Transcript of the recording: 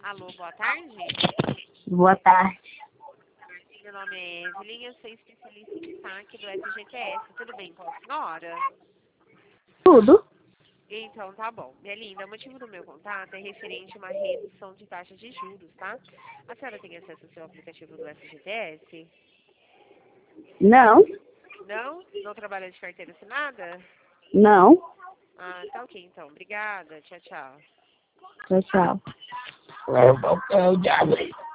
Alô, boa tarde. Boa tarde. Meu nome é Evelyn, eu sou especialista em saque do FGTS. Tudo bem com a senhora? Tudo? Então, tá bom. Minha linda, o motivo do meu contato é referente a uma redução de taxa de juros, tá? A senhora tem acesso ao seu aplicativo do FGTS? Não? Não? Não trabalha de carteira assinada? Não. Ah, tá ok, então. Obrigada. Tchau, tchau. Tchau, tchau.